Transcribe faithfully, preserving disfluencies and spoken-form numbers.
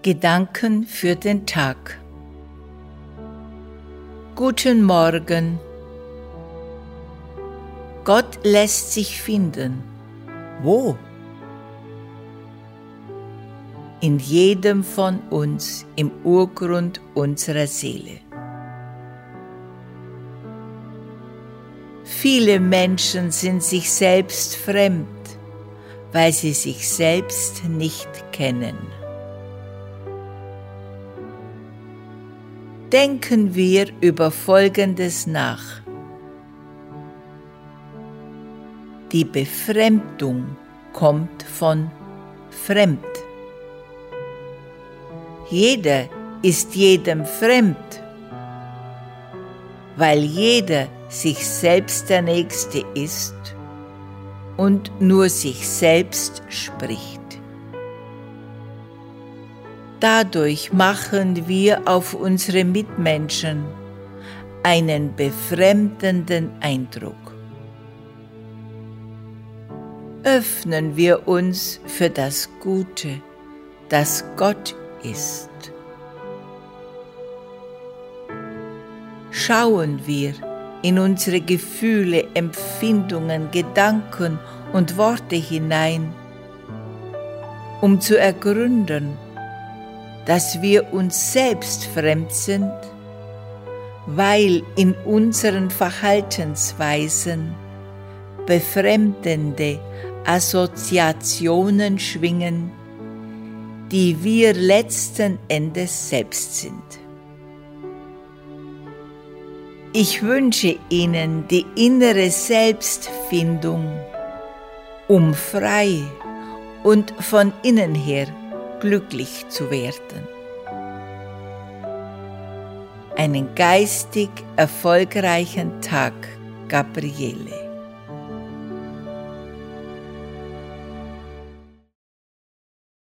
Gedanken für den Tag. Guten Morgen. Gott lässt sich finden. Wo? In jedem von uns, im Urgrund unserer Seele. Viele Menschen sind sich selbst fremd, weil sie sich selbst nicht kennen. Denken wir über Folgendes nach. Die Befremdung kommt von fremd. Jeder ist jedem fremd, weil jeder sich selbst der Nächste ist und nur sich selbst spricht. Dadurch machen wir auf unsere Mitmenschen einen befremdenden Eindruck. Öffnen wir uns für das Gute, das Gott ist. Schauen wir in unsere Gefühle, Empfindungen, Gedanken und Worte hinein, um zu ergründen, dass wir uns selbst fremd sind, weil in unseren Verhaltensweisen befremdende Assoziationen schwingen, die wir letzten Endes selbst sind. Ich wünsche Ihnen die innere Selbstfindung, um frei und von innen her glücklich zu werden. Einen geistig erfolgreichen Tag, Gabriele.